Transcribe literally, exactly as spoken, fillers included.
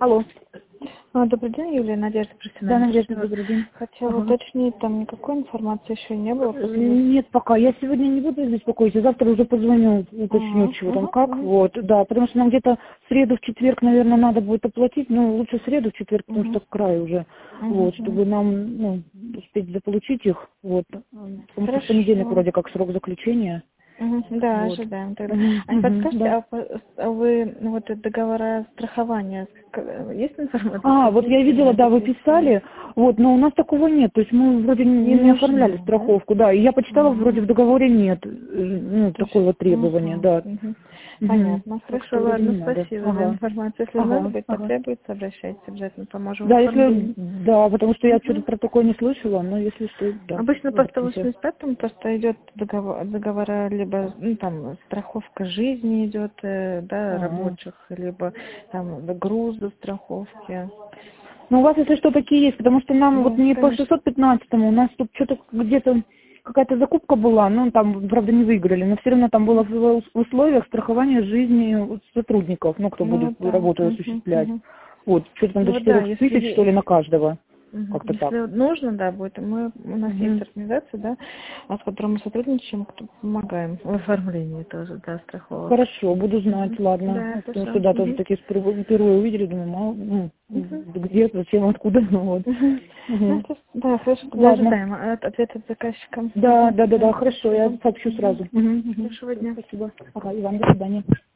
Алло. А, Добрый день, Юлия, Надежда Да, профессиональная. Надежда, добрый день. Хотела Ага. уточнить, там никакой информации еще не было? Э, Нет, пока. Я сегодня не буду беспокоить, а завтра уже позвоню, уточню, Ага, чего там, ага, как. ага, Вот, да, потому что нам где-то в среду, в четверг, наверное, надо будет оплатить, ну, лучше в среду, в четверг, потому ага, что к краю уже, ага, вот, ага. чтобы нам, ну, успеть заполучить их, вот, потому что в понедельник Хорошо. вроде как срок заключения, Мгм, Да, вот. ожидаем тогда. Мгм, А не мгм, подскажете, да. а по- а вы ну, вот это договора страхования, к- есть информация, А, вот какие я видела, фирмы да, вы подписали? писали, вот, но у нас такого нет, то есть мы вроде Не не, не оформляли нужно, да? страховку, да, и я почитала, Ага. вроде в договоре нет, э, ну, То есть, такого требования, ага, да. мгм. Мгм. Понятно. Так что Хорошо, вроде ладно, не надо. спасибо за Ага. информацию. Если надо Ага, будет, ага. потребуется, обращайтесь, обязательно поможем в Да, если, оформлении. да, потому что я что-то Мгм. про такое не слышала, но если что, да, Обычно по сто обратимся. восемьдесят пятому просто идет договор, договора, либо ну, там страховка жизни идет, э, да, А. рабочих, либо там груз до страховки. Ну, у вас, если что, такие есть, потому что нам вот Да, не по конечно. шестьсот пятнадцатому, у нас тут что-то где-то какая-то закупка была, ну, там, правда, не выиграли, но все равно там было в в условиях страхования жизни сотрудников, ну, кто будет Ну да. работу Мгм, осуществлять. мгм. Вот, что-то там Ну до вот да, четырех если тысяч, что е- ли, на каждого. мгм. Как-то так. Если нужно, да, будет. Мы, у нас есть Мгм. организация, да, а с которой мы сотрудничаем, кто помогаем в оформлении тоже, да, страховок. Хорошо, буду знать, Мгм. ладно. Да, Потому что, хорошо. да, тоже Мгм. такие впервые, впервые увидели, думаю, мало, ну, Мгм. где, зачем, откуда, ну вот. Мгм. Ну, Мгм. это, да, хорошо, тогда Ладно. ожидаем от ответа от заказчика. Да, Мгм. да, да, Да, да, хорошо, я спасибо. сообщу Мгм. сразу. Мгм, мгм. Хорошего дня. Спасибо. Ага, Иван, до свидания.